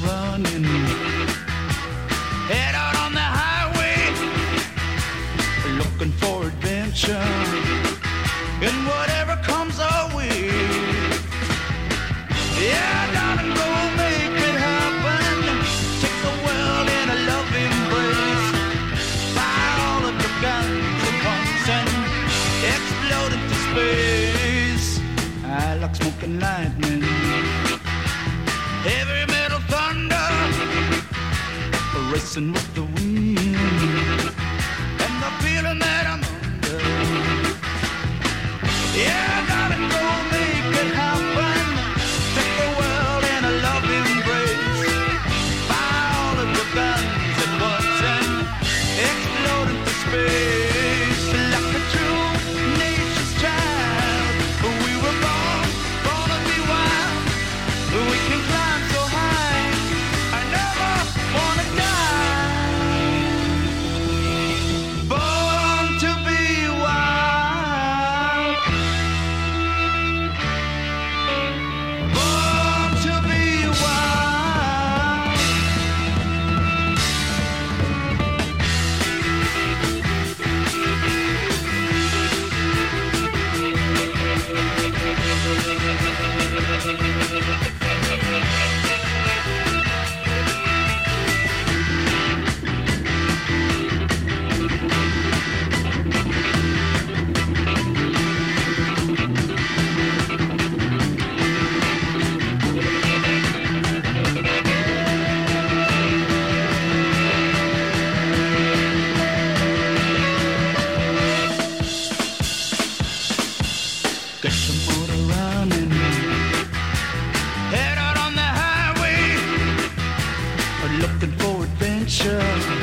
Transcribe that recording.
running. Head out on the highway, looking for adventure. And whatever comes our way, yeah, darling, go make it happen. Take the world in a loving embrace. Fire all of your guns at once and explode into space. I like smoking lightning, heavy metal thunder, racing with the wind, and the feeling that I'm under. Yeah, darling, go make it happen. Take the world in a loving embrace. Fire all of your guns at once and explode into space. Like a true nature's child, we were born to be wild. We can climb so high, I never wanna die. Born to be wild. Born to be wild. Get some motor running. Head out on the highway, looking for adventure.